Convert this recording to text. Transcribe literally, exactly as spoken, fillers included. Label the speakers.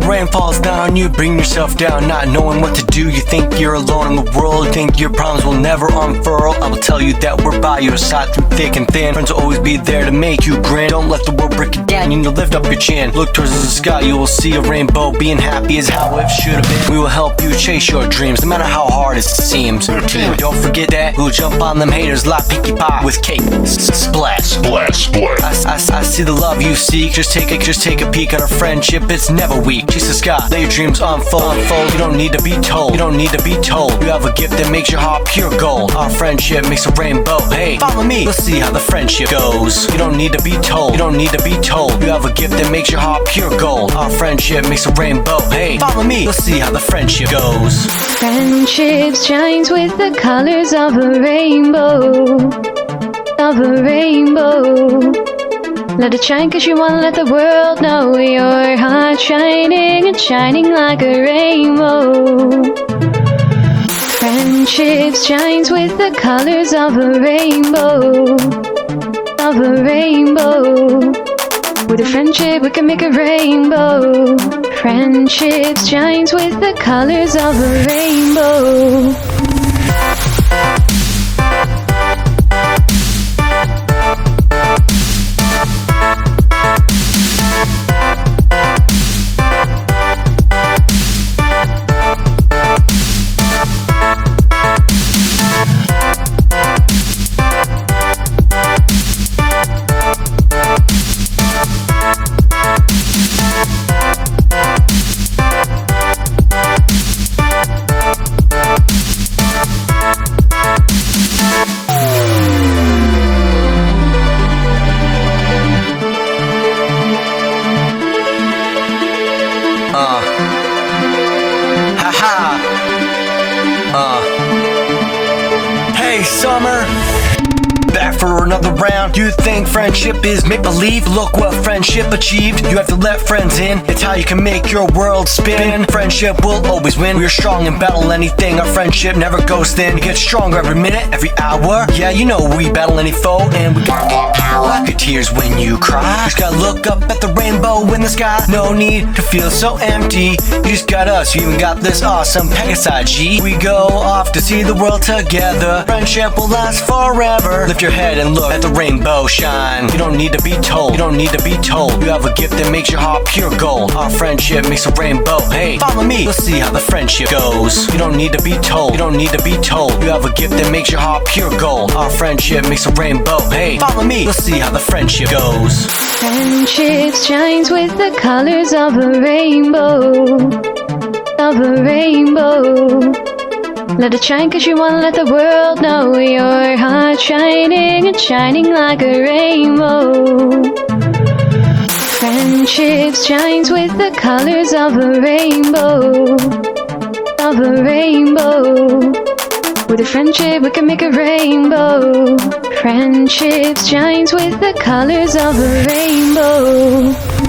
Speaker 1: rain falls down on you, bring yourself down, not knowing what to do. You think you're alone in the world, you think your problems will never unfurl. I will tell you that we're by your side through thick and thin. Friends will always be there to make you grin. Don't let the world break you down, you need to lift up your chin. Look towards the sky, you will see a rainbow. Being happy is how it should have been. We will help you chase your dreams, no matter how hard it seems. Don't forget that we'll jump on them haters like Pinkie Pie with cake. Splash,
Speaker 2: Splash, splash.
Speaker 1: I, I, I see the love you seek. Just take a, just take a peek at our friendship. It's never weak. Chase the sky, let your dreams unfold. unfold. You don't need to be told. You don't need to be told. You have a gift that makes your heart pure gold. Our friendship makes a rainbow. Hey, follow me. Let's see how the friendship goes. You don't need to be told. You don't need to be told. You have a gift that makes your heart pure gold. Our friendship makes a rainbow. Hey, follow me. Let's see how the friendship goes.
Speaker 3: Friendship shines with the colors of a rainbow. Of a rainbow. Let it shine cause you wanna let the world know your heart shining and shining like a rainbow. Friendship shines with the colors of a rainbow. Of a rainbow. With a friendship we can make a rainbow. Friendship shines with the colors of a rainbow.
Speaker 1: Uh, haha. Uh, hey, Summer. Back for another round. You think friendship is make-believe? Look what friendship achieved. You have to let friends in. It's how you can make your world spin. Friendship will always win. We're strong in battle anything. Our friendship never goes thin. We get stronger every minute, every hour. Yeah, you know we battle any foe, and we got that power. Wipe your tears when you cry. Just gotta look up at the rainbow in the sky. No need to feel so empty. You just got us. You even got this awesome Pegasi G. We go off to see the world together. Friendship will last forever. Lift your head and look at the rainbow shine. You don't need to be told. You don't need to be told. You have a gift that makes your heart pure gold. Our friendship makes a rainbow. Hey, follow me. Let's see how the friendship goes. You don't need to be told. You don't need to be told. You have a gift that makes your heart pure gold. Our friendship makes a rainbow. Hey, follow me. Let's see how the friendship goes.
Speaker 3: Friendship shines with the colors of a rainbow. Of a rainbow. Let it shine cause you wanna let the world know your heart shining and shining like a rainbow. Friendship shines with the colors of a rainbow. Of a rainbow. With a friendship we can make a rainbow. Friendship shines with the colors of a rainbow.